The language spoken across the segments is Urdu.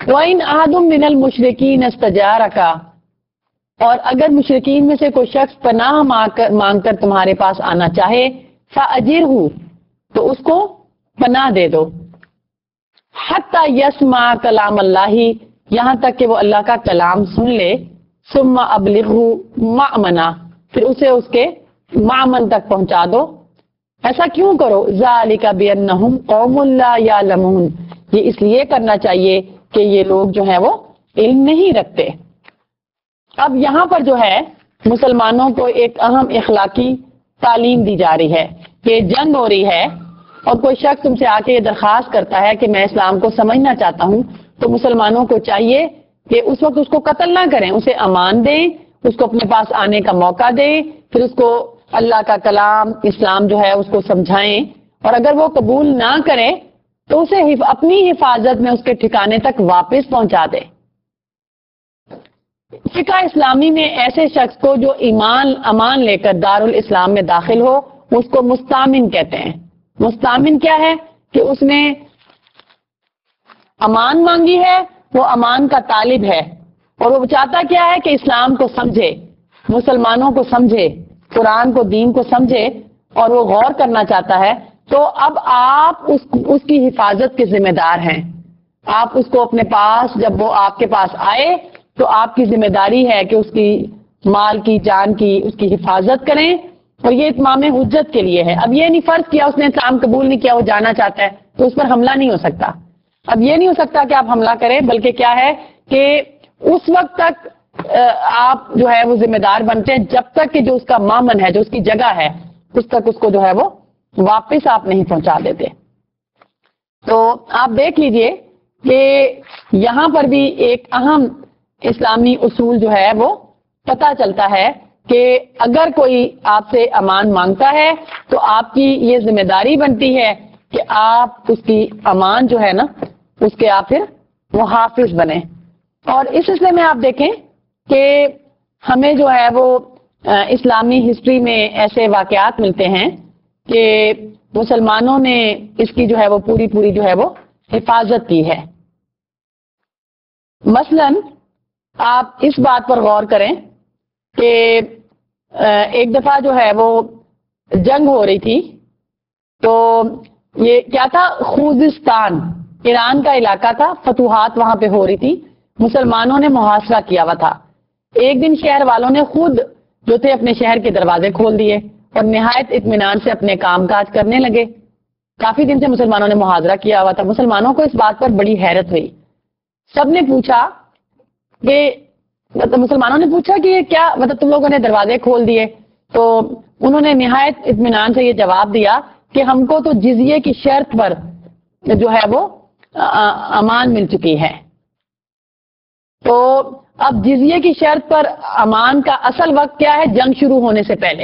وَإِنْ أَحَدٌ مِّنَ الْمُشْرِكِينَ اسْتَجَارَكَ، اور اگر مشرکین میں سے کوئی شخص پناہ مانگ کر تمہارے پاس آنا چاہے، فَأَجِرْهُ، تو اس کو پناہ دے دو، حَتَّى يَسْمَعَ كَلَامَ اللَّهِ، یہاں تک کہ وہ اللہ کا کلام سن لے، ثُمَّ أَبْلِغْهُ مَأْمَنًا، پھر اسے اس کے معمن تک پہنچا دو۔ ایسا کیوں کرو؟ ذَلِكَ بِأَنَّهُمْ قَوْمٌ لَا يَعْلَمُونَ، یہ اس لیے کرنا چاہیے کہ یہ لوگ جو ہیں وہ علم نہیں رکھتے۔ اب یہاں پر جو ہے مسلمانوں کو ایک اہم اخلاقی تعلیم دی جا رہی ہے کہ جنگ ہو رہی ہے اور کوئی شخص تم سے آ کے یہ درخواست کرتا ہے کہ میں اسلام کو سمجھنا چاہتا ہوں، تو مسلمانوں کو چاہیے کہ اس وقت اس کو قتل نہ کریں، اسے امان دیں، اس کو اپنے پاس آنے کا موقع دیں، پھر اس کو اللہ کا کلام اسلام جو ہے اس کو سمجھائیں، اور اگر وہ قبول نہ کرے تو اسے اپنی حفاظت میں اس کے ٹھکانے تک واپس پہنچا دے۔ فقہ اسلامی میں ایسے شخص کو جو امان لے کر دارالاسلام میں داخل ہو، اس کو مستامن کہتے ہیں۔ مستامن کیا ہے؟ کہ اس نے امان مانگی ہے، وہ امان کا طالب ہے، اور وہ چاہتا کیا ہے کہ اسلام کو سمجھے، مسلمانوں کو سمجھے، قرآن کو، دین کو سمجھے، اور وہ غور کرنا چاہتا ہے، تو اب آپ اس کی حفاظت کے ذمہ دار ہیں۔ آپ اس کو اپنے پاس، جب وہ آپ کے پاس آئے تو آپ کی ذمہ داری ہے کہ اس کی مال کی، جان کی، اس کی حفاظت کریں، اور یہ اتمام حجت کے لیے ہے۔ اب یہ نہیں فرض کیا اس نے اسلام قبول نہیں کیا، وہ جانا چاہتا ہے، تو اس پر حملہ نہیں ہو سکتا۔ اب یہ نہیں ہو سکتا کہ آپ حملہ کریں، بلکہ کیا ہے کہ اس وقت تک آپ جو ہے وہ ذمہ دار بنتے ہیں جب تک کہ جو اس کا مامن ہے، جو اس کی جگہ ہے، اس تک اس کو جو ہے وہ واپس آپ نہیں پہنچا دیتے۔ تو آپ دیکھ لیجئے کہ یہاں پر بھی ایک اہم اسلامی اصول جو ہے وہ پتہ چلتا ہے کہ اگر کوئی آپ سے امان مانگتا ہے تو آپ کی یہ ذمہ داری بنتی ہے کہ آپ اس کی امان جو ہے نا، اس کے آپ پھر وہ حافظ بنیں۔ اور اس سلسلے میں آپ دیکھیں کہ ہمیں جو ہے وہ اسلامی ہسٹری میں ایسے واقعات ملتے ہیں کہ مسلمانوں نے اس کی جو ہے وہ پوری جو ہے وہ حفاظت کی ہے۔ مثلا آپ اس بات پر غور کریں کہ ایک دفعہ جو ہے وہ جنگ ہو رہی تھی، تو یہ کیا تھا، خوزستان ایران کا علاقہ تھا، فتوحات وہاں پہ ہو رہی تھی، مسلمانوں نے محاصرہ کیا ہوا تھا۔ ایک دن شہر والوں نے خود جو تھے اپنے شہر کے دروازے کھول دیے اور نہایت اطمینان سے اپنے کام کاج کرنے لگے۔ کافی دن سے مسلمانوں نے محاصرہ کیا ہوا تھا، مسلمانوں کو اس بات پر بڑی حیرت ہوئی۔ سب نے پوچھا کہ مسلمانوں نے پوچھا کہ یہ کیا، مطلب تم لوگوں نے دروازے کھول دیے؟ تو انہوں نے نہایت اطمینان سے یہ جواب دیا کہ ہم کو تو جزیے کی شرط پر جو ہے وہ امان مل چکی ہے۔ تو اب جزیے کی شرط پر امان کا اصل وقت کیا ہے؟ جنگ شروع ہونے سے پہلے،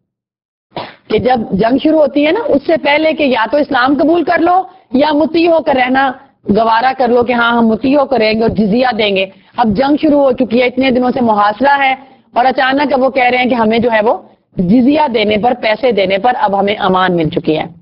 کہ جب جنگ شروع ہوتی ہے نا، اس سے پہلے کہ یا تو اسلام قبول کر لو یا مطیع ہو کر رہنا گوارا کر لو کہ ہاں ہم مطیع ہو کر رہیں گے اور جزیہ دیں گے۔ اب جنگ شروع ہو چکی ہے، اتنے دنوں سے محاصرہ ہے، اور اچانک اب وہ کہہ رہے ہیں کہ ہمیں جو ہے وہ جزیہ دینے پر، پیسے دینے پر اب ہمیں امان مل چکی ہے۔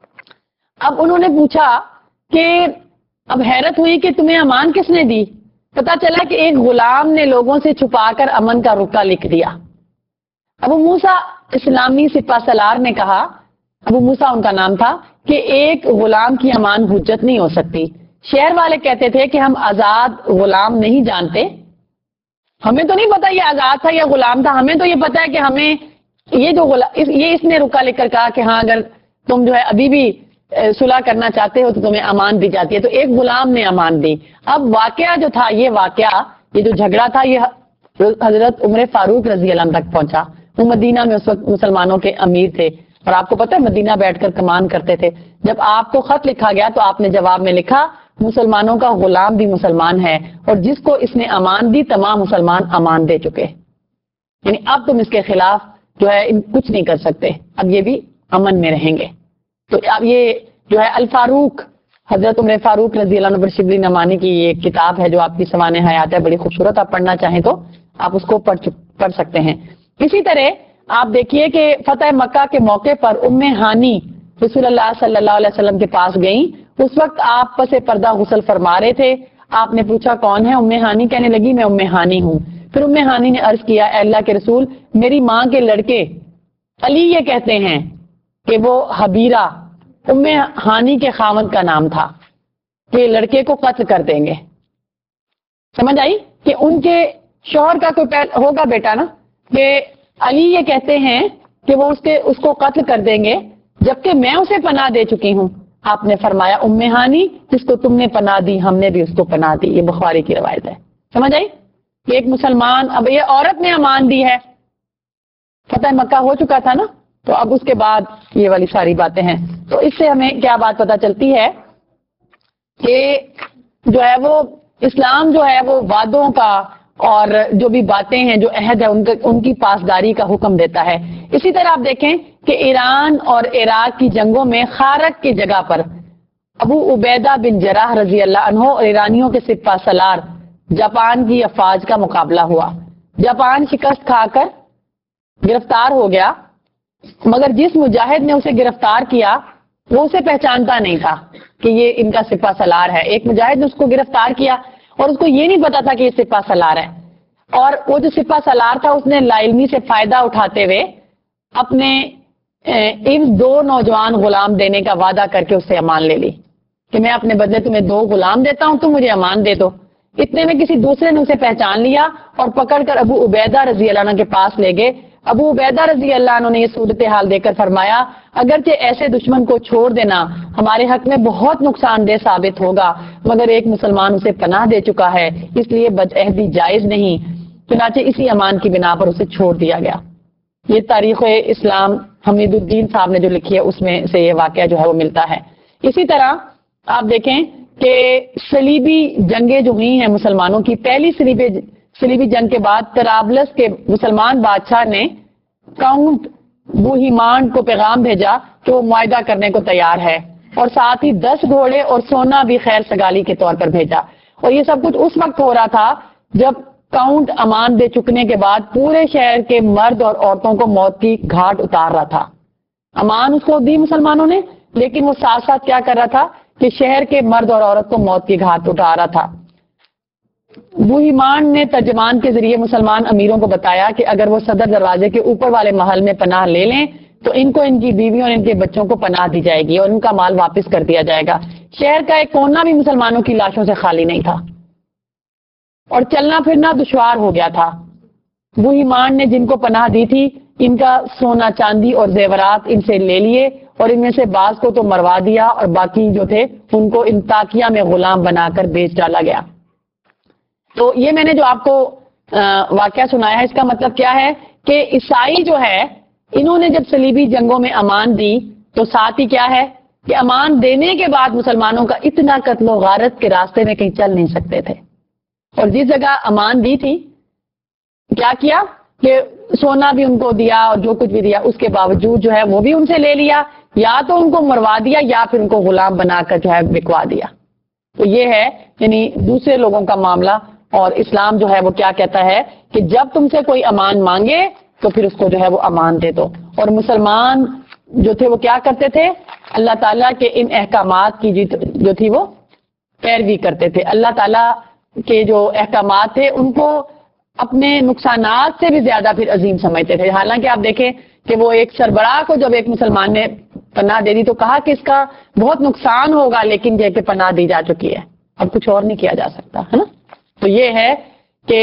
اب انہوں نے پوچھا کہ اب حیرت ہوئی کہ تمہیں امان کس نے دی؟ پتا چلا کہ ایک غلام نے لوگوں سے چھپا کر امن کا رکا لکھ دیا۔ ابو موسیٰ اسلامی سپہ سالار نے کہا، ابو موسیٰ ان کا نام تھا، کہ ایک غلام کی امان حجت نہیں ہو سکتی۔ شہر والے کہتے تھے کہ ہم آزاد غلام نہیں جانتے، ہمیں تو نہیں پتا یہ آزاد تھا یا غلام تھا، ہمیں تو یہ پتا ہے کہ ہمیں یہ اس نے رکا لکھ کر کہا کہ ہاں اگر تم جو ہے ابھی بھی صلح کرنا چاہتے ہو تو تمہیں امان دی جاتی ہے۔ تو ایک غلام نے امان دی۔ اب واقعہ جو تھا، یہ جو جھگڑا تھا، یہ حضرت عمر فاروق رضی اللہ عنہ تک پہنچا۔ وہ مدینہ میں اس وقت مسلمانوں کے امیر تھے، اور آپ کو پتہ ہے مدینہ بیٹھ کر کمان کرتے تھے۔ جب آپ کو خط لکھا گیا تو آپ نے جواب میں لکھا، مسلمانوں کا غلام بھی مسلمان ہے، اور جس کو اس نے امان دی تمام مسلمان امان دے چکے، یعنی اب تم اس کے خلاف جو ہے کچھ نہیں کر سکتے، اب یہ بھی امن میں رہیں گے۔ تو اب یہ جو ہے الفاروق، حضرت عمر فاروق رضی اللہ عنہ پر شبلی نعمانی کی یہ کتاب ہے جو آپ کی سوانح حیات ہے، بڑی خوبصورت، آپ پڑھنا چاہیں تو آپ اس کو پڑھ سکتے ہیں۔ اسی طرح آپ دیکھیے کہ فتح مکہ کے موقع پر ام ہانی رسول اللہ صلی اللہ علیہ وسلم کے پاس گئیں۔ اس وقت آپ پس پردہ غسل فرما رہے تھے، آپ نے پوچھا کون ہے؟ ام ہانی کہنے لگی میں ام ہانی ہوں۔ پھر ام ہانی نے عرض کیا اے اللہ کے رسول، میری ماں کے لڑکے علی یہ کہتے ہیں کہ وہ حبیرہ ام ہانی کے خاوند کا نام تھا کہ لڑکے کو قتل کر دیں گے۔ سمجھ آئی کہ ان کے شوہر کا کوئی ہوگا بیٹا نا، کہ علی یہ کہتے ہیں کہ وہ اس کو قتل کر دیں گے جبکہ میں اسے پناہ دے چکی ہوں۔ آپ نے فرمایا ام ہانی جس کو تم نے پناہ دی ہم نے بھی اس کو پناہ دی۔ یہ بخاری کی روایت ہے۔ سمجھ آئی کہ ایک مسلمان، اب یہ عورت نے امان دی ہے، فتح مکہ ہو چکا تھا نا، تو اب اس کے بعد یہ والی ساری باتیں ہیں۔ تو اس سے ہمیں کیا بات پتہ چلتی ہے کہ جو ہے وہ اسلام جو ہے وہ وعدوں کا اور جو بھی باتیں ہیں جو عہد ہے ان کی پاسداری کا حکم دیتا ہے۔ اسی طرح آپ دیکھیں کہ ایران اور عراق کی جنگوں میں خارق کی جگہ پر ابو عبیدہ بن جراح رضی اللہ عنہ اور ایرانیوں کے سپہ سالار جاپان کی افواج کا مقابلہ ہوا۔ جاپان شکست کھا کر گرفتار ہو گیا، مگر جس مجاہد نے اسے گرفتار کیا وہ اسے پہچانتا نہیں تھا کہ یہ ان کا سپہ سالار ہے۔ ایک مجاہد نے اس کو گرفتار کیا اور اس کو یہ نہیں پتا تھا کہ یہ سپہ سالار ہے، اور وہ جو سپہ سالار تھا اس نے لا علمی سے فائدہ اٹھاتے ہوئے اپنے ان 2 نوجوان غلام دینے کا وعدہ کر کے اس سے امان لے لی کہ میں اپنے بدلے تمہیں 2 غلام دیتا ہوں، تم مجھے امان دے دو۔ اتنے میں کسی دوسرے نے اسے پہچان لیا اور پکڑ کر ابو عبیدہ رضی اللہ عنہ کے پاس لے گئے۔ ابو عبیدہ رضی اللہ عنہ نے یہ صورتحال دے کر فرمایا اگرچہ ایسے دشمن کو چھوڑ دینا ہمارے حق میں بہت نقصان دہ ثابت ہوگا، مگر ایک مسلمان اسے پناہ دے چکا ہے، اس لیے بدعہدی جائز نہیں، چنانچہ اسی امان کی بنا پر اسے چھوڑ دیا گیا۔ یہ تاریخ اسلام حمید الدین صاحب نے جو لکھی ہے اس میں سے یہ واقعہ جو ہے وہ ملتا ہے۔ اسی طرح آپ دیکھیں کہ صلیبی جنگیں جو ہوئی ہیں مسلمانوں کی، پہلی صلیبی جنگ کے بعد طرابلس کے مسلمان بادشاہ نے کاؤنٹ بوہیمانڈ کو پیغام بھیجا کہ وہ معاہدہ کرنے کو تیار ہے، اور ساتھ ہی 10 گھوڑے اور سونا بھی خیر سگالی کے طور پر بھیجا۔ اور یہ سب کچھ اس وقت ہو رہا تھا جب کاؤنٹ امان دے چکنے کے بعد پورے شہر کے مرد اور عورتوں کو موت کی گھاٹ اتار رہا تھا۔ امان اس کو دی مسلمانوں نے، لیکن وہ ساتھ ساتھ کیا کر رہا تھا کہ شہر کے مرد اور عورت کو موت کی گھاٹ اٹھا رہا تھا۔ بوہیمان نے ترجمان کے ذریعے مسلمان امیروں کو بتایا کہ اگر وہ صدر دروازے کے اوپر والے محل میں پناہ لے لیں تو ان کو ان کی بیویوں اور ان کے بچوں کو پناہ دی جائے گی اور ان کا مال واپس کر دیا جائے گا۔ شہر کا ایک کونا بھی مسلمانوں کی لاشوں سے خالی نہیں تھا اور چلنا پھرنا دشوار ہو گیا تھا۔ بوہیمان نے جن کو پناہ دی تھی ان کا سونا چاندی اور زیورات ان سے لے لیے اور ان میں سے بعض کو تو مروا دیا اور باقی جو تھے ان کو انطاکیہ میں غلام بنا کر بیچ ڈالا گیا۔ تو یہ میں نے جو آپ کو واقعہ سنایا ہے اس کا مطلب کیا ہے کہ عیسائی جو ہے انہوں نے جب صلیبی جنگوں میں امان دی تو ساتھ ہی کیا ہے کہ امان دینے کے بعد مسلمانوں کا اتنا قتل و غارت کے راستے میں کہیں چل نہیں سکتے تھے، اور جس جگہ امان دی تھی کیا کیا کہ سونا بھی ان کو دیا اور جو کچھ بھی دیا، اس کے باوجود جو ہے وہ بھی ان سے لے لیا، یا تو ان کو مروا دیا یا پھر ان کو غلام بنا کر جو ہے بکوا دیا۔ تو یہ ہے یعنی دوسرے لوگوں کا معاملہ، اور اسلام جو ہے وہ کیا کہتا ہے کہ جب تم سے کوئی امان مانگے تو پھر اس کو جو ہے وہ امان دے دو۔ اور مسلمان جو تھے وہ کیا کرتے تھے؟ اللہ تعالیٰ کے ان احکامات کی جو تھی وہ پیروی کرتے تھے۔ اللہ تعالیٰ کے جو احکامات تھے ان کو اپنے نقصانات سے بھی زیادہ پھر عظیم سمجھتے تھے۔ حالانکہ آپ دیکھیں کہ وہ ایک سربراہ کو جب ایک مسلمان نے پناہ دے دی تو کہا کہ اس کا بہت نقصان ہوگا، لیکن یہ کہ پناہ دی جا چکی ہے، اب کچھ اور نہیں کیا جا سکتا ہے نا۔ تو یہ ہے کہ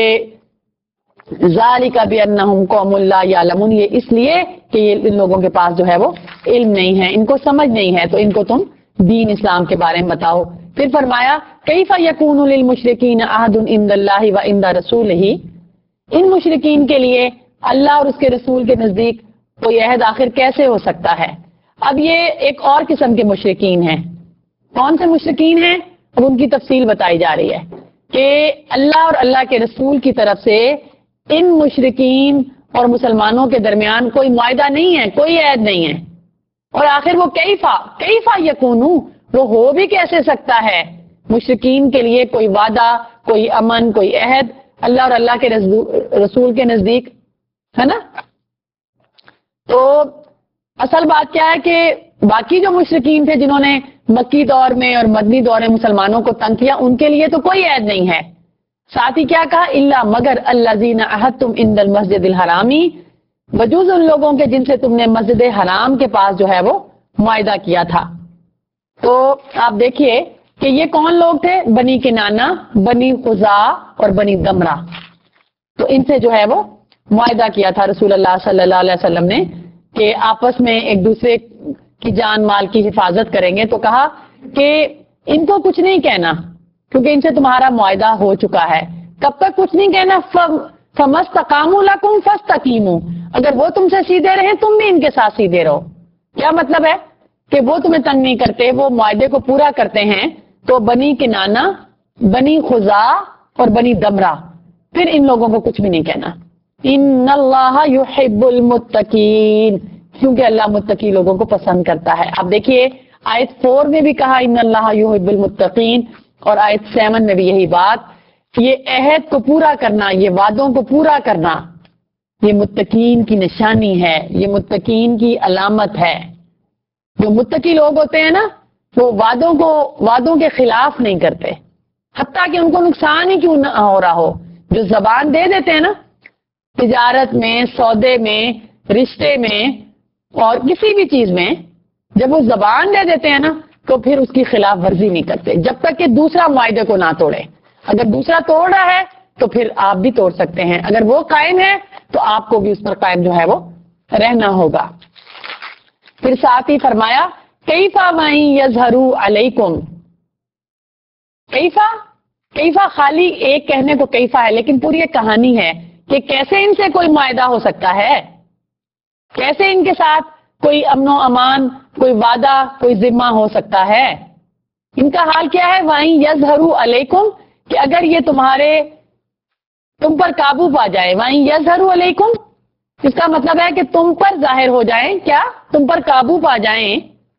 ذالک بانہم قوم لا یعلمون، یہ اس لیے کہ یہ ان لوگوں کے پاس جو ہے وہ علم نہیں ہے، ان کو سمجھ نہیں ہے، تو ان کو تم دین اسلام کے بارے میں بتاؤ۔ پھر فرمایا کیف یکون للمشرکین عہد عند اللہ وعند رسولہ، ان مشرکین کے لیے اللہ اور اس کے رسول کے نزدیک کوئی عہد آخر کیسے ہو سکتا ہے؟ اب یہ ایک اور قسم کے مشرکین ہیں۔ کون سے مشرکین ہیں؟ اب ان کی تفصیل بتائی جا رہی ہے کہ اللہ اور اللہ کے رسول کی طرف سے ان مشرکین اور مسلمانوں کے درمیان کوئی معاہدہ نہیں ہے، کوئی عہد نہیں ہے، اور آخر وہ کیفا یکونو، وہ ہو بھی کیسے سکتا ہے مشرکین کے لیے کوئی وعدہ، کوئی امن، کوئی عہد اللہ اور اللہ کے رسول کے نزدیک، ہے نا؟ تو اصل بات کیا ہے کہ باقی جو مشرکین تھے جنہوں نے مکی دور میں اور مدنی دور میں مسلمانوں کو تنگ کیا، ان کے لیے تو کوئی عید نہیں ہے. ساتھ ہی کیا کہا، الا مگر الذین عہدتم عند المسجد الحرامی، بجوز ان لوگوں کے جن سے تم نے مسجد حرام کے پاس جو ہے وہ معاہدہ کیا تھا. تو آپ دیکھیے کہ یہ کون لوگ تھے، بنی کنانہ، بنی خزاع اور بنی دمرہ. تو ان سے جو ہے وہ معاہدہ کیا تھا رسول اللہ صلی اللہ علیہ وسلم نے کہ آپس میں ایک دوسرے کی جان مال کی حفاظت کریں گے. تو کہا کہ ان کو کچھ نہیں کہنا کیونکہ ان سے تمہارا معاہدہ ہو چکا ہے. کب تک کچھ نہیں کہنا، فَمَسْتَقَامُوا لَكُمْ فَاسْتَقِیمُوا، اگر وہ تم سے سیدھے رہیں تم بھی ان کے ساتھ سیدھے رہو. کیا مطلب ہے کہ وہ تمہیں تنگ نہیں کرتے، وہ معاہدے کو پورا کرتے ہیں. تو بنی کنانہ، بنی خزاع اور بنی دمرہ، پھر ان لوگوں کو کچھ بھی نہیں کہنا. ان اللہ یحب المتقین، کیونکہ اللہ متقی لوگوں کو پسند کرتا ہے. آپ دیکھیے آیت 4 میں بھی کہا ان اللہ یحب المتقین، اور آیت 7 میں بھی یہی بات. یہ عہد کو پورا کرنا، یہ وعدوں کو پورا کرنا، یہ متقین کی نشانی ہے، یہ متقین کی علامت ہے. جو متقی لوگ ہوتے ہیں نا وہ وعدوں کے خلاف نہیں کرتے، حتیٰ کہ ان کو نقصان ہی کیوں نہ ہو رہا ہو. جو زبان دے دیتے ہیں نا تجارت میں، سودے میں، رشتے میں اور کسی بھی چیز میں، جب وہ زبان دے دیتے ہیں نا تو پھر اس کی خلاف ورزی نہیں کرتے جب تک کہ دوسرا معاہدے کو نہ توڑے. اگر دوسرا توڑ رہا ہے تو پھر آپ بھی توڑ سکتے ہیں، اگر وہ قائم ہے تو آپ کو بھی اس پر قائم جو ہے وہ رہنا ہوگا. پھر ساتھ ہی فرمایا کیفا وَإِن یظہروا علیکم، کیفا خالی ایک کہنے کو کیفا ہے، لیکن پوری ایک کہانی ہے کہ کیسے ان سے کوئی معاہدہ ہو سکتا ہے، کیسے ان کے ساتھ کوئی امن و امان، کوئی وعدہ، کوئی ذمہ ہو سکتا ہے. ان کا حال کیا ہے، وَإِن یظہروا علیکم، کہ اگر یہ تم پر قابو پا جائے. وَإِن یظہروا علیکم، اس کا مطلب ہے کہ تم پر ظاہر ہو جائیں، کیا تم پر قابو پا جائیں.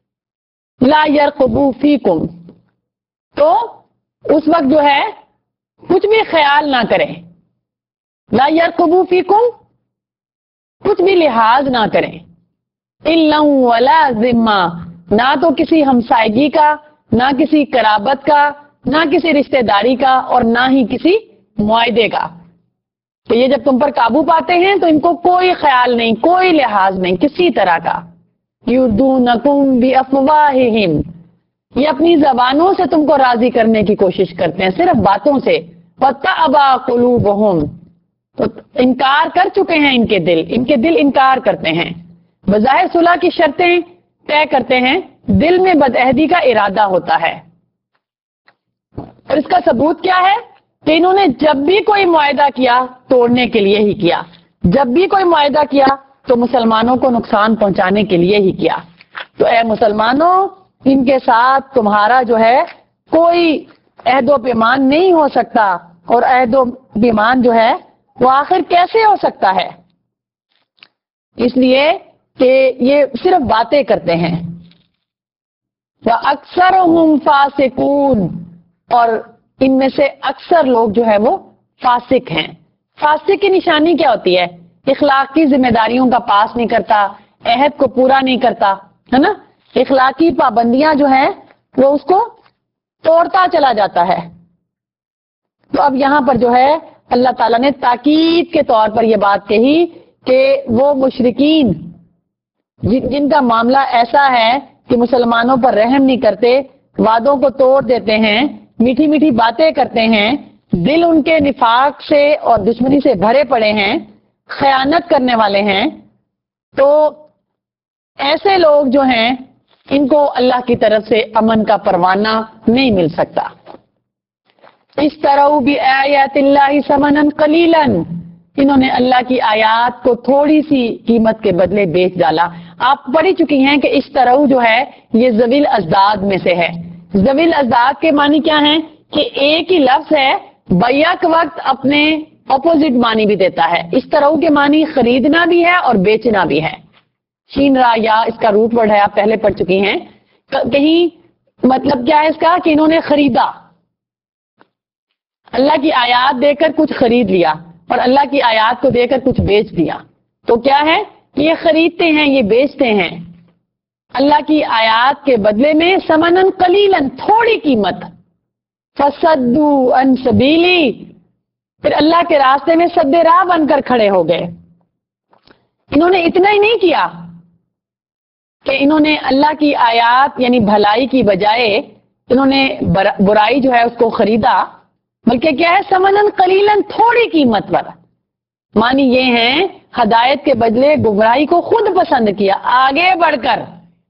لا یرقبوا فیکم، تو اس وقت جو ہے کچھ بھی خیال نہ کریں. لا یرقبوا فیکم، کچھ بھی لحاظ نہ کریں. الا ولا ذمہ، نہ تو کسی ہمسائیگی کا، نہ کسی قرابت کا، نہ کسی رشتہ داری کا، اور نہ ہی کسی معاہدے کا. تو یہ جب تم پر قابو پاتے ہیں تو ان کو کوئی خیال نہیں، کوئی لحاظ نہیں کسی طرح کا. یردونکم بافواہہم، یہ اپنی زبانوں سے تم کو راضی کرنے کی کوشش کرتے ہیں، صرف باتوں سے. وَتَأْبَى قُلُوبُهُمْ، تو انکار کر چکے ہیں ان کے دل انکار کرتے ہیں. بظاہر صلح کی شرطیں طے کرتے ہیں، دل میں بدعہدی کا ارادہ ہوتا ہے. اور اس کا ثبوت کیا ہے کہ انہوں نے جب بھی کوئی معاہدہ کیا توڑنے کے لیے ہی کیا، جب بھی کوئی معاہدہ کیا تو مسلمانوں کو نقصان پہنچانے کے لیے ہی کیا. تو اے مسلمانوں، ان کے ساتھ تمہارا جو ہے کوئی عہد و پیمان نہیں ہو سکتا. اور عہد و پیمان جو ہے وہ آخر کیسے ہو سکتا ہے؟ اس لیے کہ یہ صرف باتیں کرتے ہیں. وَأَكْثَرُهُمْ فَاسِقُونَ، اور ان میں سے اکثر لوگ جو ہے وہ فاسق ہیں. فاسق کی نشانی کیا ہوتی ہے؟ اخلاقی ذمہ داریوں کا پاس نہیں کرتا، عہد کو پورا نہیں کرتا، ہے نا، اخلاقی پابندیاں جو ہیں وہ اس کو توڑتا چلا جاتا ہے. تو اب یہاں پر جو ہے اللہ تعالیٰ نے تاکید کے طور پر یہ بات کہی کہ وہ مشرکین جن کا معاملہ ایسا ہے کہ مسلمانوں پر رحم نہیں کرتے، وعدوں کو توڑ دیتے ہیں، میٹھی میٹھی باتیں کرتے ہیں، دل ان کے نفاق سے اور دشمنی سے بھرے پڑے ہیں، خیانت کرنے والے ہیں. تو ایسے لوگ جو ہیں ان کو اللہ کی طرف سے امن کا پروانہ نہیں مل سکتا. اشتروا بآیات اللہ ثمنا قلیلا، انہوں نے اللہ کی آیات کو تھوڑی سی قیمت کے بدلے بیچ ڈالا. آپ پڑھی چکی ہیں کہ اشتروا جو ہے یہ ذویل ازداد میں سے ہے. ذویل ازداد کے معنی کیا ہیں کہ ایک ہی لفظ ہے بیک وقت اپنے اپوزٹ معنی بھی دیتا ہے. اشتروا کے معنی خریدنا بھی ہے اور بیچنا بھی ہے. شین را یا اس کا روٹ ورڈ ہے، آپ پہلے پڑھ چکی ہیں. کہیں مطلب کیا ہے اس کا کہ انہوں نے خریدا، اللہ کی آیات دے کر کچھ خرید لیا اور اللہ کی آیات کو دے کر کچھ بیچ دیا. تو کیا ہے، یہ خریدتے ہیں، یہ بیچتے ہیں. اللہ کی آیات کے بدلے میں سمنن قلیلن تھوڑی قیمت، فصدو عن سبیلی پھر اللہ کے راستے میں سد راہ بن کر کھڑے ہو گئے۔ انہوں نے اتنا ہی نہیں کیا کہ انہوں نے اللہ کی آیات یعنی بھلائی کی بجائے انہوں نے برائی جو ہے اس کو خریدا، بلکہ کیا ہے سمنن قلیلن تھوڑی قیمت پر، معنی یہ ہے ہدایت کے بدلے گمراہی کو خود پسند کیا آگے بڑھ کر۔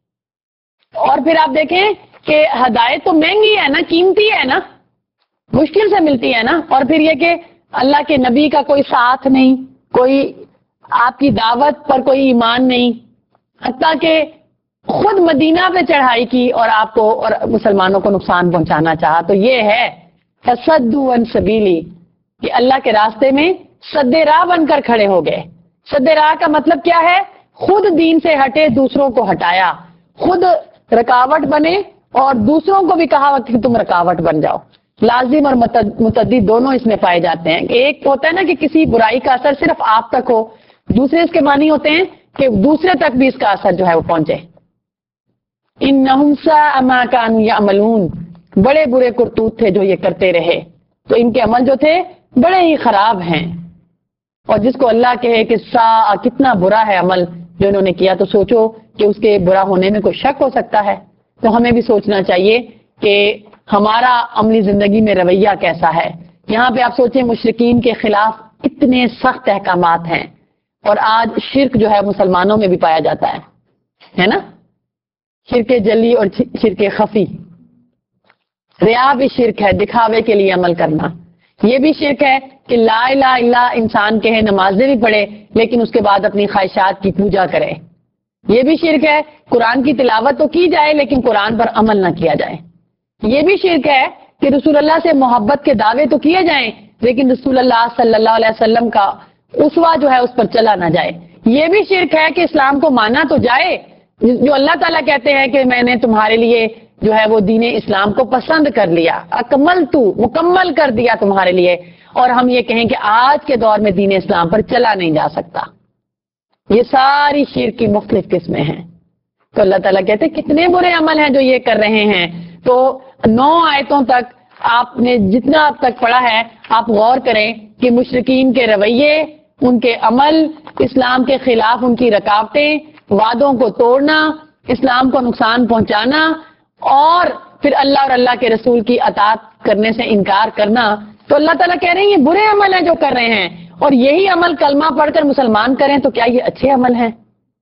اور پھر آپ دیکھیں کہ ہدایت تو مہنگی ہے نا، قیمتی ہے نا، مشکل سے ملتی ہے نا، اور پھر یہ کہ اللہ کے نبی کا کوئی ساتھ نہیں، کوئی آپ کی دعوت پر کوئی ایمان نہیں، حتیٰ کہ خود مدینہ پہ چڑھائی کی اور آپ کو اور مسلمانوں کو نقصان پہنچانا چاہا۔ تو یہ ہے فصدوا عن سبیلی کہ اللہ کے راستے میں سد راہ بن کر کھڑے ہو گئے۔ سد راہ کا مطلب کیا ہے؟ خود دین سے ہٹے، دوسروں کو ہٹایا، خود رکاوٹ بنے اور دوسروں کو بھی کہا کہ تم رکاوٹ بن جاؤ۔ لازم اور متعدی دونوں اس میں پائے جاتے ہیں۔ ایک ہوتا ہے نا کہ کسی برائی کا اثر صرف آپ تک ہو، دوسرے اس کے معنی ہوتے ہیں کہ دوسرے تک بھی اس کا اثر جو ہے وہ پہنچے۔ انہم ساء ما کانوا یعملون، بڑے برے کرتوت تھے جو یہ کرتے رہے، تو ان کے عمل جو تھے بڑے ہی خراب ہیں۔ اور جس کو اللہ کہے کہ ساء کتنا برا ہے عمل جو انہوں نے کیا، تو سوچو کہ اس کے برا ہونے میں کوئی شک ہو سکتا ہے۔ تو ہمیں بھی سوچنا چاہیے کہ ہمارا عملی زندگی میں رویہ کیسا ہے۔ یہاں پہ آپ سوچیں مشرکین کے خلاف اتنے سخت احکامات ہیں، اور آج شرک جو ہے مسلمانوں میں بھی پایا جاتا ہے نا، شرک جلی اور شرک خفی۔ ریا بھی شرک ہے، دکھاوے کے لیے عمل کرنا۔ یہ بھی شرک ہے کہ لا الہ الا انسان کہے، نمازیں بھی پڑھے، لیکن اس کے بعد اپنی خواہشات کی پوجا کرے۔ یہ بھی شرک ہے قرآن کی تلاوت تو کی جائے لیکن قرآن پر عمل نہ کیا جائے۔ یہ بھی شرک ہے کہ رسول اللہ سے محبت کے دعوے تو کیے جائیں لیکن رسول اللہ صلی اللہ علیہ وسلم کا اسوہ جو ہے اس پر چلا نہ جائے۔ یہ بھی شرک ہے کہ اسلام کو مانا تو جائے، جو اللہ تعالیٰ کہتے ہیں کہ میں نے تمہارے لیے جو ہے وہ دین اسلام کو پسند کر لیا، اکملتو مکمل کر دیا تمہارے لیے، اور ہم یہ کہیں کہ آج کے دور میں دین اسلام پر چلا نہیں جا سکتا۔ یہ ساری شرک کی مختلف قسمیں ہیں۔ تو اللہ تعالیٰ کہتے ہیں کتنے برے عمل ہیں جو یہ کر رہے ہیں۔ تو 9 آیتوں تک آپ نے جتنا اب تک پڑھا ہے، آپ غور کریں کہ مشرکین کے رویے، ان کے عمل، اسلام کے خلاف ان کی رکاوٹیں، وعدوں کو توڑنا، اسلام کو نقصان پہنچانا، اور پھر اللہ اور اللہ کے رسول کی اطاعت کرنے سے انکار کرنا۔ تو اللہ تعالیٰ کہہ رہے ہیں یہ برے عمل ہیں جو کر رہے ہیں، اور یہی عمل کلمہ پڑھ کر مسلمان کریں تو کیا یہ اچھے عمل ہیں؟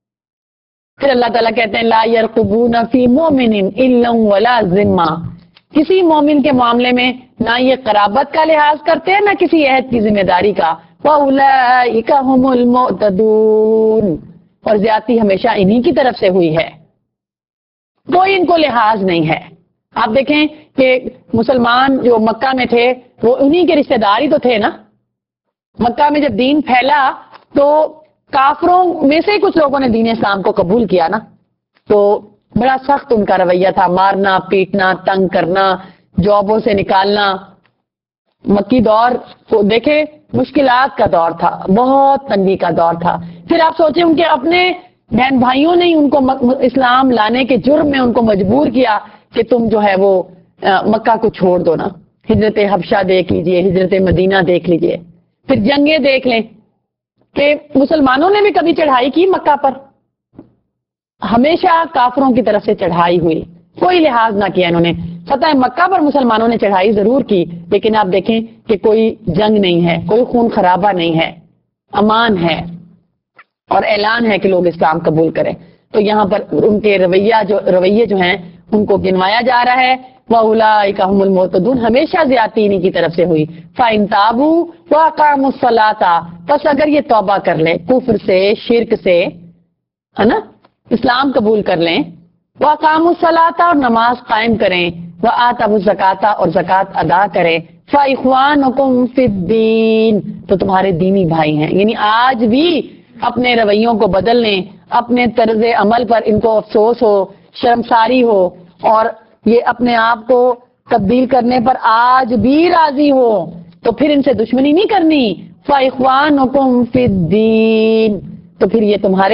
پھر اللہ تعالیٰ کہتے ہیں لا یرقبون فی مومن الا ولا ذمہ، کسی مومن کے معاملے میں نہ یہ قرابت کا لحاظ کرتے ہیں نہ کسی عہد کی ذمہ داری کا۔ وَأُولَئِكَ هُمُ الْمُعْتَدُونَ، اور زیادتی ہمیشہ انہی کی طرف سے ہوئی ہے، کوئی ان کو لحاظ نہیں ہے۔ آپ دیکھیں کہ مسلمان جو مکہ میں تھے وہ انہی کے رشتہ دار ہی تو تھے نا۔ مکہ میں جب دین پھیلا تو کافروں میں سے کچھ لوگوں نے دین اسلام کو قبول کیا نا، تو بڑا سخت ان کا رویہ تھا، مارنا پیٹنا، تنگ کرنا، جابوں سے نکالنا۔ مکی دور کو دیکھے مشکلات کا دور تھا، بہت تنگی کا دور تھا۔ پھر آپ سوچیں ان کے اپنے بہن بھائیوں نے ان کو اسلام لانے کے جرم میں ان کو مجبور کیا کہ تم جو ہے وہ مکہ کو چھوڑ دو نا۔ ہجرت حبشہ دیکھ لیجئے، ہجرت مدینہ دیکھ لیجئے، پھر جنگیں دیکھ لیں کہ مسلمانوں نے بھی کبھی چڑھائی کی مکہ پر، ہمیشہ کافروں کی طرف سے چڑھائی ہوئی، کوئی لحاظ نہ کیا انہوں نے۔ فتح مکہ پر مسلمانوں نے چڑھائی ضرور کی لیکن آپ دیکھیں کہ کوئی جنگ نہیں ہے، کوئی خون خرابہ نہیں ہے، امان ہے، اور اعلان ہے کہ لوگ اسلام قبول کریں۔ تو یہاں پر ان کے رویے جو ہیں ان کو گنوایا جا رہا ہے۔ وَأُولَئِكَ هُمُ الْمُعْتَدُونَ، ہمیشہ زیادتی انہی کی طرف سے ہوئی۔ فَإِن تَابُوا وَأَقَامُوا الصَّلَاةَ، بس اگر یہ توبہ کر لیں کفر سے، شرک سے، ہے نا، اسلام قبول کر لیں، وَأَقَامُوا الصَّلَاةَ، اور نماز قائم کریں، وَآتَوُا الزَّکَاةَ، اور زکوٰۃ ادا کریں، فَإِخْوَانُكُمْ فِي الدِّينِ، تو تمہارے دینی بھائی ہیں۔ یعنی آج بھی اپنے رویوں کو بدل لیں، اپنے طرز عمل پر ان کو افسوس ہو، شرمساری ہو، اور یہ اپنے آپ کو تبدیل کرنے پر آج بھی راضی ہو، تو پھر ان سے دشمنی نہیں کرنی۔ فَإِخْوَانُكُمْ فِي الدِّينِ، تو پھر یہ تمہارے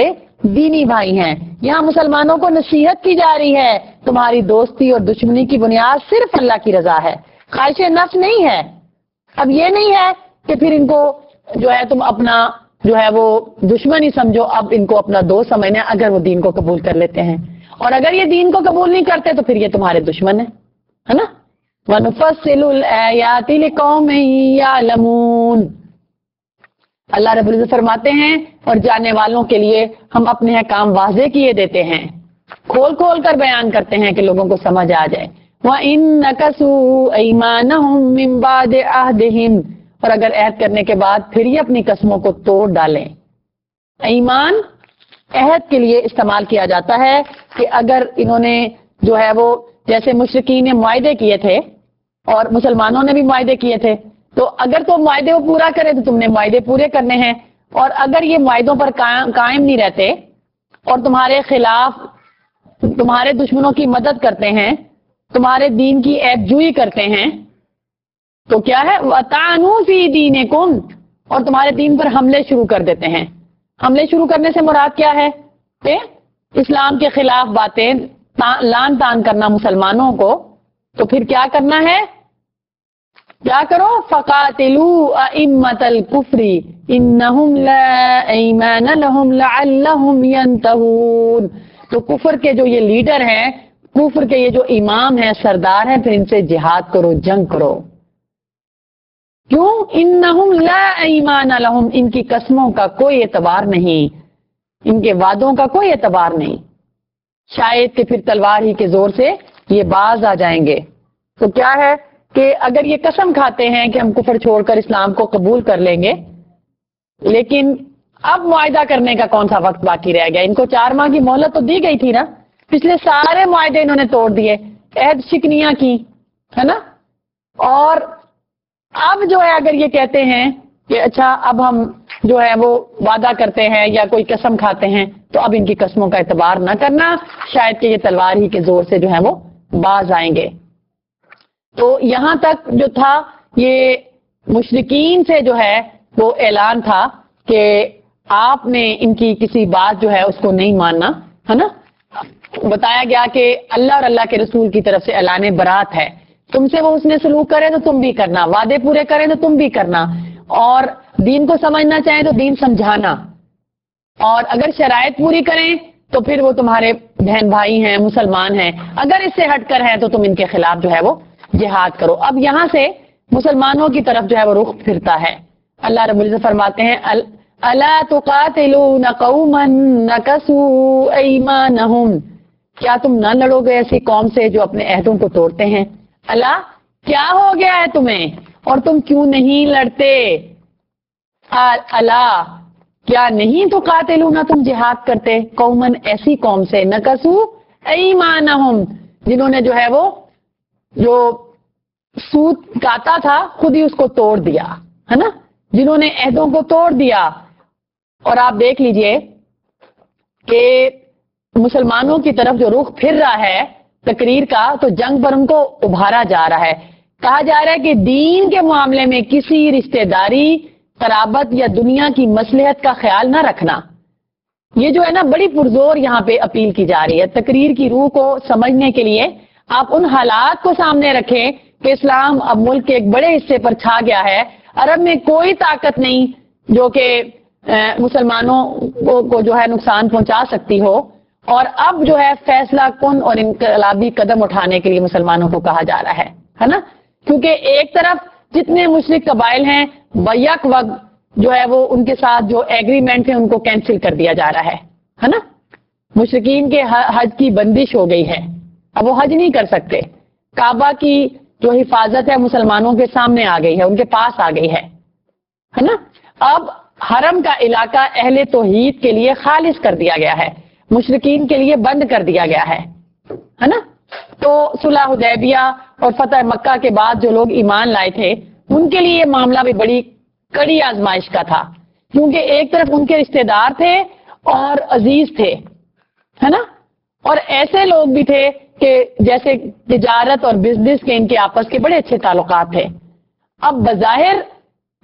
दीनी भाई हैं। यहाँ मुसलमानों को नसीहत की जा रही है, तुम्हारी दोस्ती और दुश्मनी की बुनियाद सिर्फ अल्लाह की रजा है, ख्वाहिश नफ्स नहीं है। अब ये नहीं है कि फिर इनको जो है तुम अपना जो है वो दुश्मन ही समझो, अब इनको अपना दोस्त समझना है अगर वो दीन को कबूल कर लेते हैं, और अगर ये दीन को कबूल नहीं करते तो फिर ये तुम्हारे दुश्मन है ना। वनुफस्सिलुल आयाति लिकौमिन यअलमून, अल्लाह रब्बुल इज्जत फरमाते हैं और जानने वालों के लिए हम अपने अहकाम वाज़ेह किए देते हैं, खोल खोल कर बयान करते हैं कि लोगों को समझ आ जाए। व इन नकसू ईमानहुम मिन बाद अहदिहिम, और अगर अहद करने के बाद फिर ये अपनी कसमों को तोड़ डालें। ईमान अहद के लिए इस्तेमाल किया जाता है कि अगर इन्होंने जो है वो जैसे मुशरिकीन ने मुआहदे किए थे और मुसलमानों ने भी मुआहदे किए थे, तो अगर तो मुआहदे वो पूरा करे तो तुमने मुआहदे पूरे करने हैं, और अगर ये मुआहदों पर कायम नहीं रहते और तुम्हारे खिलाफ तुम्हारे दुश्मनों की मदद करते हैं, तुम्हारे दीन की ऐबजूई करते हैं, तो क्या है वतानू फी दीनिकुम, और तुम्हारे दीन पर हमले शुरू कर देते हैं। हमले शुरू करने से मुराद क्या है कि इस्लाम के खिलाफ बातें लान तान करना मुसलमानों को, तो फिर क्या करना है, क्या करो, फकातिलू अइम्मतल कुफ्री इन्नहुम ला ईमान लहुम लअल्लहुम यंतहून, तो कुफर के जो ये लीडर हैं, कुफर के ये जो इमाम हैं, सरदार हैं, फिर इनसे जिहाद करो, जंग करो। क्यों, इन्नहुम ला ईमान लहुम, इनकी कसमों का कोई एतबार नहीं, इनके वादों का कोई एतबार नहीं, शायद कि फिर तलवार ही के जोर से ये बाज आ जाएंगे। तो क्या है कि अगर ये कसम खाते हैं कि हम कुफर छोड़कर इस्लाम को कबूल कर लेंगे, लेकिन अब मुआहदा करने का कौन सा वक्त बाकी रह गया, इनको 4 माह की मोहलत तो दी गई थी ना, पिछले सारे मुआहदे इन्होंने तोड़ दिए, अहद शिकनियां की, है ना। और अब जो है अगर ये कहते हैं कि अच्छा अब हम जो है वो वादा करते हैं या कोई कसम खाते हैं, तो अब इनकी कसमों का एतबार न करना, शायद कि ये तलवार ही के जोर से जो है वो बाज आएंगे। तो यहां तक जो था ये मुशरिकीन से जो है वो ऐलान था कि आपने इनकी किसी बात जो है उसको नहीं मानना, है ना। बताया गया कि अल्लाह और अल्लाह के रसूल की तरफ से ऐलान बरात है, तुमसे वो उसने सलूक करे तो तुम भी करना, वादे पूरे करें तो तुम भी करना, और दीन को समझना चाहें तो दीन समझाना, और अगर शराइत पूरी करें तो फिर वो तुम्हारे बहन भाई हैं, मुसलमान हैं, अगर इससे हटकर हैं तो तुम इनके खिलाफ जो है वो जिहाद करो। अब यहां से मुसलमानों की तरफ जो है वो रुख फिरता है। अल्लाह रब्बुल इज्जत फरमाते हैं अला तुकातिलून कौमन नकसू ईमानहुम, क्या तुम न लड़ोगे ऐसी कौम से जो अपने अहदों को तोड़ते हैं। अल्लाह, क्या हो गया है तुम्हें और तुम क्यों नहीं लड़ते। अल्लाह, क्या नहीं तो कातिलूना, तुम जिहाद करते कौमन ऐसी कौम से नकसू ईमानहुम, जिन्होंने जो है वो जो सूद काटा था खुद ही उसको तोड़ दिया, है ना, जिन्होंने अहदों को तोड़ दिया। और आप देख लीजिए कि मुसलमानों की तरफ जो रुख फिर रहा है तकरीर का, तो जंग पर उनको उभारा जा रहा है। कहा जा रहा है कि दीन के मामले में किसी रिश्तेदारी, कराबत या दुनिया की मसलहत का ख्याल ना रखना। ये जो है ना बड़ी पुरजोर यहाँ पे अपील की जा रही है। तकरीर की रूह को समझने के लिए आप उन हालात को सामने रखें कि इस्लाम अब मुल्क के एक बड़े हिस्से पर छा गया है। अरब में कोई ताकत नहीं जो कि मुसलमानों को जो है नुकसान पहुंचा सकती हो, और अब जो है फैसला कुन और इनकलाबी कदम उठाने के लिए मुसलमानों को कहा जा रहा है ना। क्योंकि एक तरफ जितने मुशरिक कबाइल हैं बैक वक्त जो है वो उनके साथ जो एग्रीमेंट है उनको कैंसिल कर दिया जा रहा है ना। मुशरिकीन के हज की बंदिश हो गई है, अब वो हज नहीं कर सकते। काबा की जो हिफाजत है मुसलमानों के सामने आ गई है, उनके पास आ गई है ना। अब हरम का इलाका अहले तौहीद के लिए खालिस कर दिया गया है, मुशरिकीन के लिए बंद कर दिया गया है ना। तो सुलह हुदैबिया और फतह मक्का के बाद जो लोग ईमान लाए थे उनके लिए ये मामला भी बड़ी कड़ी आजमाइश का था, क्योंकि एक तरफ उनके रिश्तेदार थे और अजीज थे, है ना, और ऐसे लोग भी थे कि जैसे तिजारत और बिजनेस के इनके आपस के बड़े अच्छे ताल्लुकात थे। अब बज़ाहिर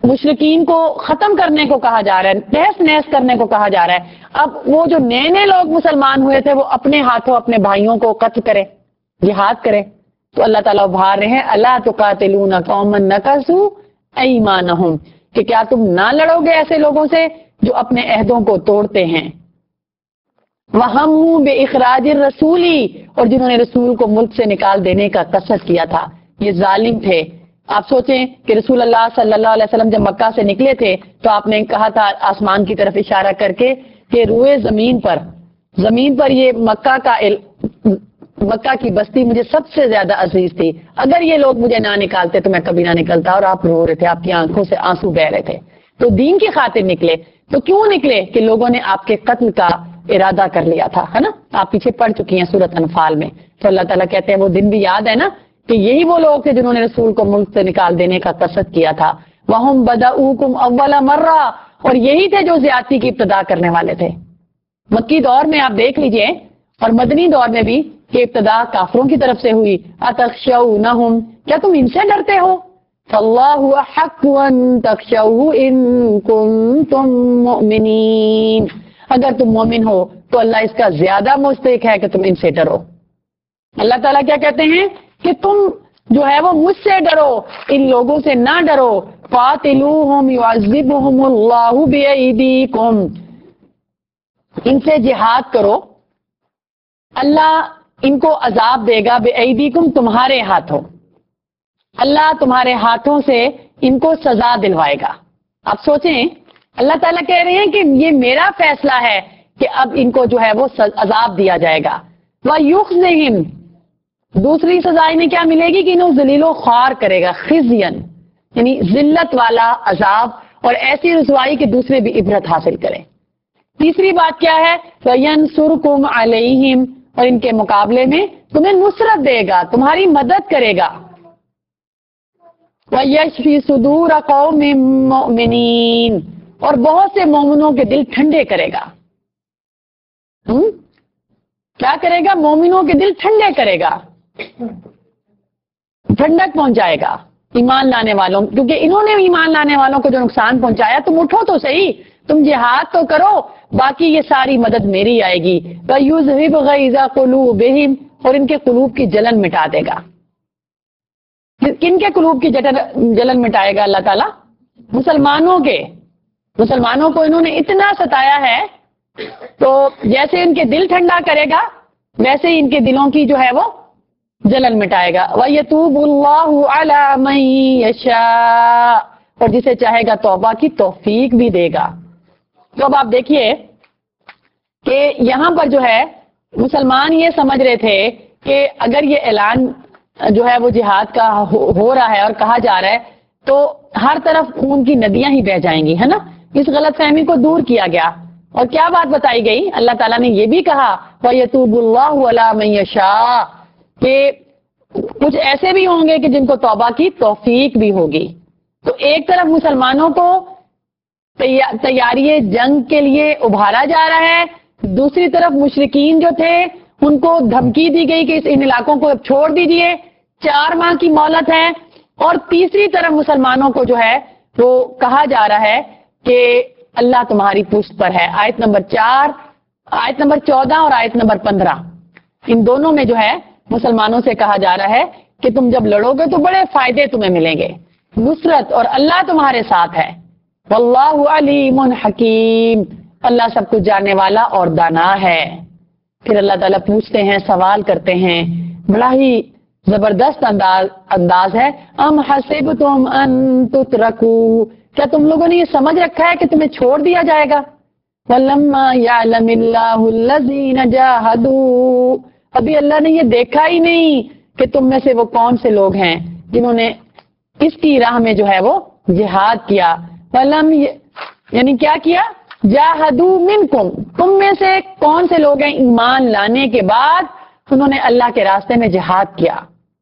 مشرکین کو ختم کرنے کو کہا جا رہا ہے، تہس نہس کرنے کو کہا جا رہا ہے. اب وہ جو نئے نئے لوگ مسلمان ہوئے تھے وہ اپنے ہاتھوں اپنے بھائیوں کو قتل کرے، جہاد کرے. تو اللہ تعالیٰ ابھار رہے ہیں الا تقاتلون قوما نکثوا ایمانہم، کہ کیا تم نہ لڑو گے ایسے لوگوں سے جو اپنے عہدوں کو توڑتے ہیں. وَهَمُّوا بِإِخْرَاجِ الرَّسُولِ، اور جنہوں نے رسول کو ملک سے نکال دینے کا قصد کیا تھا، یہ ظالم تھے. آپ سوچیں کہ رسول اللہ صلی اللہ علیہ وسلم جب مکہ سے نکلے تھے تو آپ نے کہا تھا آسمان کی طرف اشارہ کر کے کہ روئے زمین پر یہ مکہ کی بستی مجھے سب سے زیادہ عزیز تھی، اگر یہ لوگ مجھے نہ نکالتے تو میں کبھی نہ نکلتا. اور آپ رو رہے تھے، آپ کی آنکھوں سے آنسو بہ رہے تھے. تو دین کی خاطر نکلے. تو کیوں نکلے؟ کہ لوگوں نے آپ کے قتل کا ارادہ کر لیا تھا، ہے نا. آپ پیچھے پڑھ چکی ہیں سورۃ انفال میں. تو اللہ تعالیٰ کہتے ہیں وہ دن بھی یاد ہے نا کہ یہی وہ لوگ تھے جنہوں نے رسول کو ملک سے نکال دینے کا قصد کیا تھا. وَهُمْ بَدَؤُوكُمْ أَوَّلَ مَرَّةٍ، اور یہی تھے جو زیادتی کی ابتدا کرنے والے تھے. مکی دور میں آپ دیکھ لیجئے اور مدنی دور میں بھی کہ ابتدا کافروں کی طرف سے ہوئی. أَتَخْشَوْنَهُمْ، کیا تم ان سے ڈرتے ہو؟ فَاللَّهُ أَحَقُّ أَن تَخْشَوْهُ إِن كُنتُم مُؤْمِنِينَ، اگر تم مومن ہو تو اللہ اس کا زیادہ مستحق ہے کہ تم ان سے ڈرو. اللہ تعالیٰ کیا کہتے ہیں کہ تم جو ہے وہ مجھ سے ڈرو، ان لوگوں سے نہ ڈرو. قاتلوہم یعذبہم اللہ بأیدیکم، ان سے جہاد کرو، اللہ ان کو عذاب دے گا. بأیدیکم، تمہارے ہاتھوں، اللہ تمہارے ہاتھوں سے ان کو سزا دلوائے گا. آپ سوچیں اللہ تعالیٰ کہہ رہے ہیں کہ یہ میرا فیصلہ ہے کہ اب ان کو جو ہے وہ عذاب دیا جائے گا. وَيُخْزِهِمْ، دوسری سزا انہیں کیا ملے گی کہ انہیں ذلیل و خوار کرے گا. خزین یعنی ذلت والا عذاب، اور ایسی رسوائی کہ دوسرے بھی عبرت حاصل کریں. تیسری بات کیا ہے؟ وَيَنْصُرْكُمْ عَلَيْهِمْ، اور ان کے مقابلے میں تمہیں نصرت دے گا، تمہاری مدد کرے گا. وَيَشْفِي صُدُورَ قَوْمٍ مُؤْمِنِينَ، اور بہت سے مومنوں کے دل ٹھنڈے کرے گا. کیا کرے گا؟ مومنوں کے دل ٹھنڈے کرے گا، ٹھنڈک پہنچائے گا ایمان لانے والوں، کیونکہ انہوں نے ایمان لانے والوں کو جو نقصان پہنچایا. تم اٹھو تو صحیح، تم جہاد تو کرو، باقی یہ ساری مدد میری آئے گی. وَيُذْهِبْ غَيْظَ قُلُوبِهِمْ، اور ان کے قلوب کی جلن مٹا دے گا. کن کے قلوب کی جلن مٹائے گا اللہ تعالیٰ؟ مسلمانوں کے. مسلمانوں کو انہوں نے اتنا ستایا ہے تو جیسے ان کے دل ٹھنڈا کرے گا ویسے ہی ان کے دلوں کی جو ہے وہ جلن مٹائے گا. وَيَتُوبُ اللَّهُ عَلَى مَن يَشَاءُ، اور جسے چاہے گا توبہ کی توفیق بھی دے گا. تو اب آپ دیکھیے کہ یہاں پر جو ہے مسلمان یہ سمجھ رہے تھے کہ اگر یہ اعلان جو ہے وہ جہاد کا ہو رہا ہے اور کہا جا رہا ہے تو ہر طرف خون کی ندیاں ہی بہ جائیں گی، ہے نا. اس غلط فہمی کو دور کیا گیا. اور کیا بات بتائی گئی؟ اللہ تعالیٰ نے یہ بھی کہا وَيَتُوبُ اللَّهُ عَلَى مَن يَشَاءُ، کہ کچھ ایسے بھی ہوں گے کہ جن کو توبہ کی توفیق بھی ہوگی. تو ایک طرف مسلمانوں کو تیاری جنگ کے لیے ابھارا جا رہا ہے، دوسری طرف مشرکین جو تھے ان کو دھمکی دی گئی کہ ان علاقوں کو چھوڑ دیجئے، 4 ماہ کی مہلت ہے. اور تیسری طرف مسلمانوں کو جو ہے وہ کہا جا رہا ہے کہ اللہ تمہاری پشت پر ہے. آیت نمبر 4، آیت نمبر 14 اور آیت نمبر 15، ان دونوں میں جو ہے مسلمانوں سے کہا جا رہا ہے کہ تم جب لڑو گے تو بڑے فائدے تمہیں ملیں گے، نصرت، اور اللہ تمہارے ساتھ ہے. واللہ علیم حکیم، اللہ سب کچھ جاننے والا اور دانا ہے. پھر اللہ تعالیٰ پوچھتے ہیں، سوال کرتے ہیں، بڑا ہی زبردست انداز ہے. ام حسبتم ان تترکوا، کیا تم لوگوں نے یہ سمجھ رکھا ہے کہ تمہیں چھوڑ دیا جائے گا؟ ولما یعلم اللہ الذین جاہدوا، ابھی اللہ نے یہ دیکھا ہی نہیں کہ تم میں سے وہ کون سے لوگ ہیں جنہوں نے اس کی راہ میں جو ہے وہ جہاد کیا. ولم یعنی کیا کیا؟ جاہدوا منکم، تم میں سے کون سے لوگ ہیں ایمان لانے کے بعد انہوں نے اللہ کے راستے میں جہاد کیا.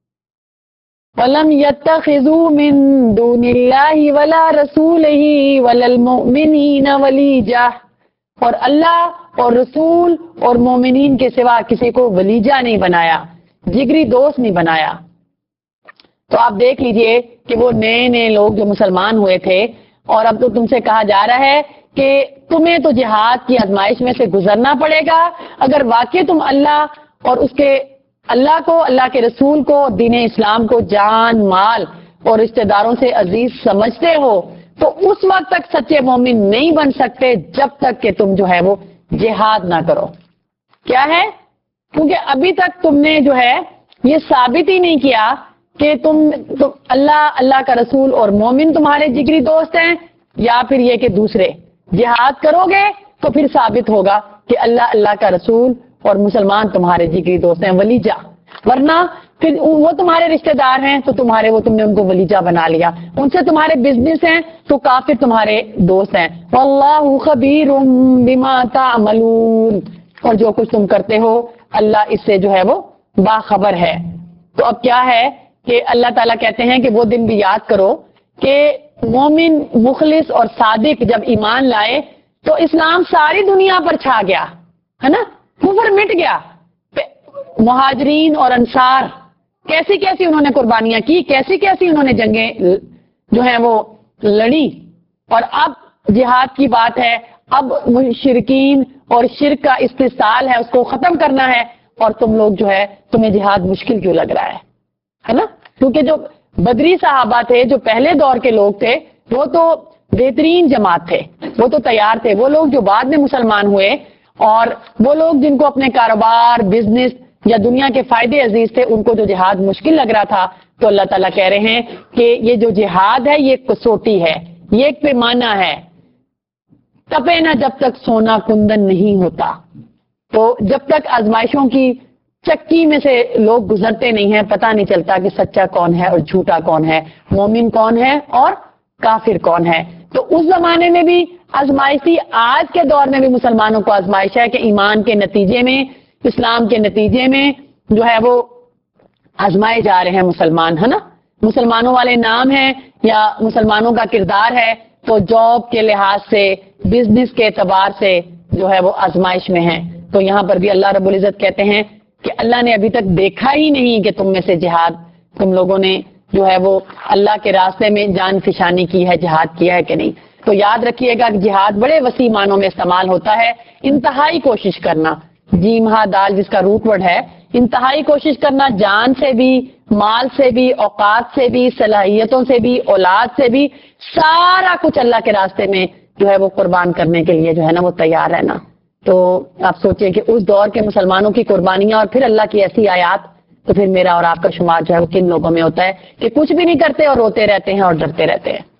وَلَمْ يَتَّخِذُوا مِن دُونِ اللَّهِ وَلَا رَسُولِهِ وَلَا الْمُؤْمِنِينَ وَلِيجَةً، اور اللہ اور رسول اور مومنین کے سوا کسی کو ولیجہ نہیں بنایا، جگری دوست نہیں بنایا. تو آپ دیکھ لیجئے کہ وہ نئے نئے لوگ جو مسلمان ہوئے تھے اور اب تو تم سے کہا جا رہا ہے کہ تمہیں تو جہاد کی آزمائش میں سے گزرنا پڑے گا. اگر واقعی تم اللہ اور اس کے اللہ کو، اللہ کے رسول کو، دین اسلام کو جان مال اور رشتہ داروں سے عزیز سمجھتے ہو تو اس وقت تک سچے مومن نہیں بن سکتے جب تک کہ تم جو ہے وہ جہاد نہ کرو. کیا ہے؟ کیونکہ ابھی تک تم نے جو ہے یہ ثابت ہی نہیں کیا کہ تم اللہ کا رسول اور مومن تمہارے جگری دوست ہیں، یا پھر یہ کہ دوسرے. جہاد کرو گے تو پھر ثابت ہوگا کہ اللہ کا رسول اور مسلمان تمہارے جگری دوست ہیں، ولیجہ. ورنہ پھر وہ تمہارے رشتہ دار ہیں تو تم نے ان کو ولیجہ بنا لیا، ان سے تمہارے بزنس ہیں تو کافر تمہارے دوست ہیں. واللہ خبیر بما تعملون، اور جو کچھ تم کرتے ہو اللہ اس سے جو ہے وہ باخبر ہے. تو اب کیا ہے کہ اللہ تعالیٰ کہتے ہیں کہ وہ دن بھی یاد کرو کہ مومن مخلص اور صادق جب ایمان لائے تو اسلام ساری دنیا پر چھا گیا ہے نا، کفر مٹ گیا. مہاجرین اور انصار کیسی کیسی انہوں نے قربانیاں کی، کیسی کیسی انہوں نے جنگیں جو ہیں وہ لڑی. اور اب جہاد کی بات ہے، اب مشرکین اور شرک کا استحصال ہے، اس کو ختم کرنا ہے. اور تم لوگ جو ہے تمہیں جہاد مشکل کیوں لگ رہا ہے نا؟ کیونکہ جو بدری صحابہ تھے، جو پہلے دور کے لوگ تھے، وہ تو بہترین جماعت تھے، وہ تو تیار تھے. وہ لوگ جو بعد میں مسلمان ہوئے اور وہ لوگ جن کو اپنے کاروبار، بزنس یا دنیا کے فائدے عزیز تھے، ان کو جو جہاد مشکل لگ رہا تھا، تو اللہ تعالیٰ کہہ رہے ہیں کہ یہ جو جہاد ہے یہ کسوٹی ہے، یہ ایک پیمانہ ہے. تپے نہ جب تک سونا کندن نہیں ہوتا. تو جب تک آزمائشوں کی چکی میں سے لوگ گزرتے نہیں ہیں، پتہ نہیں چلتا کہ سچا کون ہے اور جھوٹا کون ہے، مومن کون ہے اور کافر کون ہے. تو اس زمانے میں بھی آزمائش تھی، آج کے دور میں بھی مسلمانوں کو آزمائش ہے کہ ایمان کے نتیجے میں، اسلام کے نتیجے میں جو ہے وہ آزمائے جا رہے ہیں مسلمان، ہے نا. مسلمانوں والے نام ہیں یا مسلمانوں کا کردار ہے تو جاب کے لحاظ سے، بزنس کے اعتبار سے جو ہے وہ آزمائش میں ہیں. تو یہاں پر بھی اللہ رب العزت کہتے ہیں کہ اللہ نے ابھی تک دیکھا ہی نہیں کہ تم میں سے جہاد، تم لوگوں نے جو ہے وہ اللہ کے راستے میں جان فشانی کی ہے، جہاد کیا ہے کہ نہیں. تو یاد رکھیے گا کہ جہاد بڑے وسیع معنوں میں استعمال ہوتا ہے. انتہائی کوشش کرنا، جیم ہا دال جس کا روٹ ورڈ ہے، انتہائی کوشش کرنا، جان سے بھی، مال سے بھی، اوقات سے بھی، صلاحیتوں سے بھی، اولاد سے بھی، سارا کچھ اللہ کے راستے میں جو ہے وہ قربان کرنے کے لیے جو ہے نا وہ تیار رہنا. تو آپ سوچیں کہ اس دور کے مسلمانوں کی قربانیاں اور پھر اللہ کی ایسی آیات، تو پھر میرا اور آپ کا شمار جو ہے وہ کن لوگوں میں ہوتا ہے کہ کچھ بھی نہیں کرتے اور روتے رہتے ہیں اور ڈرتے رہتے ہیں.